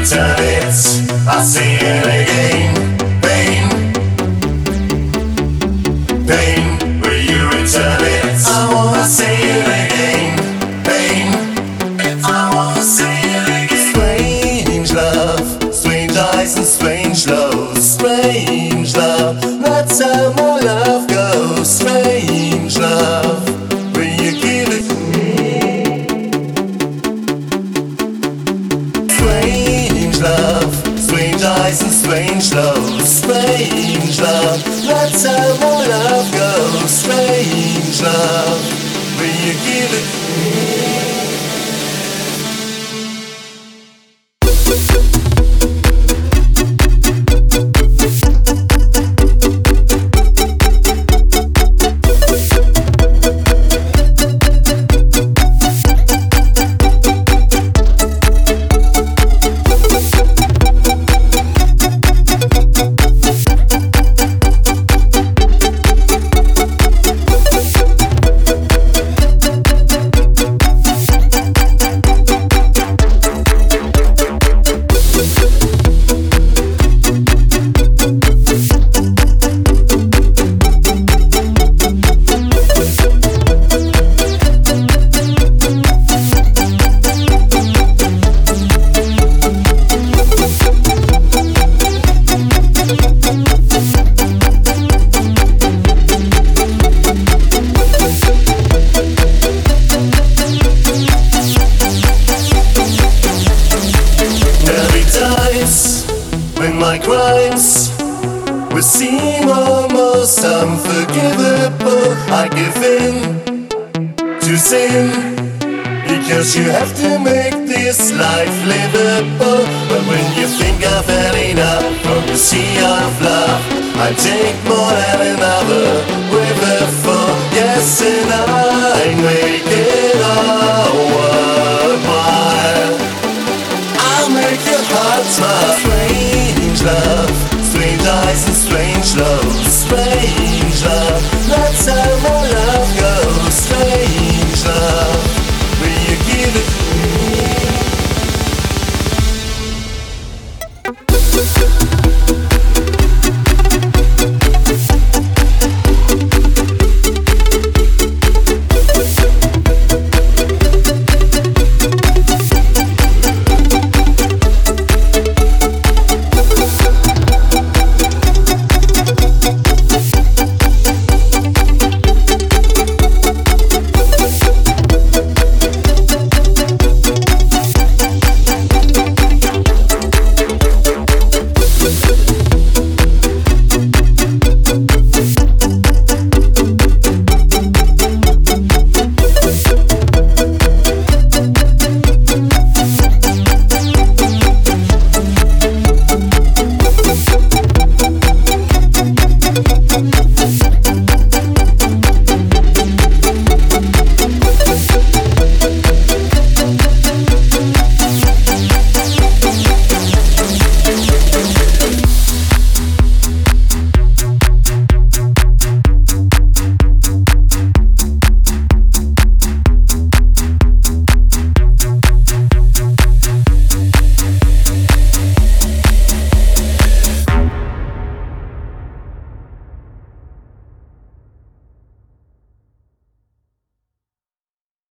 return it, I see it again. Pain, pain, will you return it? I wanna see it again. Pain, I wanna see it again. Strange love, strange eyes and strange lows. Strange love, that's how my love goes. Strange love, will you give it to me? Strange love, strange eyes and strange lows. Strange love, that's how my love goes. Strange love, will you give it to me? When my crimes will seem almost unforgivable, I give in to sin, because you have to make this life livable. But when you think I've had enough from the sea of love, I take more than another river full. Yes, and I make it all worthwhile. I'll make your heart smile. Strange love,